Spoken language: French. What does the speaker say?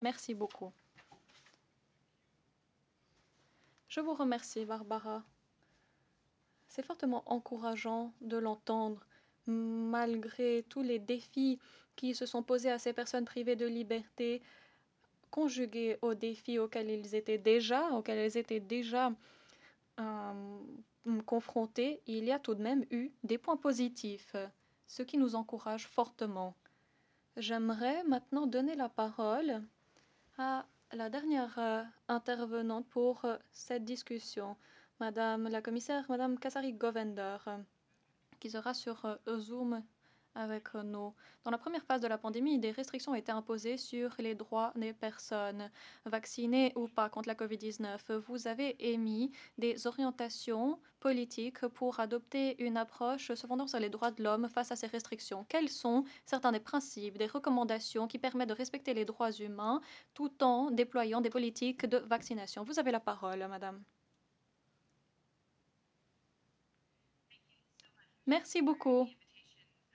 Merci beaucoup. Je vous remercie, Barbara. C'est fortement encourageant de l'entendre, malgré tous les défis qui se sont posés à ces personnes privées de liberté, conjugués aux défis auxquels elles étaient déjà euh, confrontées. Il y a tout de même eu des points positifs, ce qui nous encourage fortement. J'aimerais maintenant donner la parole à la dernière intervenante pour cette discussion, Madame la commissaire, Madame Kasari Govender, qui sera sur Zoom avec nous. Dans la première phase de la pandémie, des restrictions ont été imposées sur les droits des personnes vaccinées ou pas contre la COVID-19. Vous avez émis des orientations politiques pour adopter une approche se fondant sur les droits de l'homme face à ces restrictions. Quels sont certains des principes, des recommandations qui permettent de respecter les droits humains tout en déployant des politiques de vaccination? Vous avez la parole, Madame. Merci beaucoup.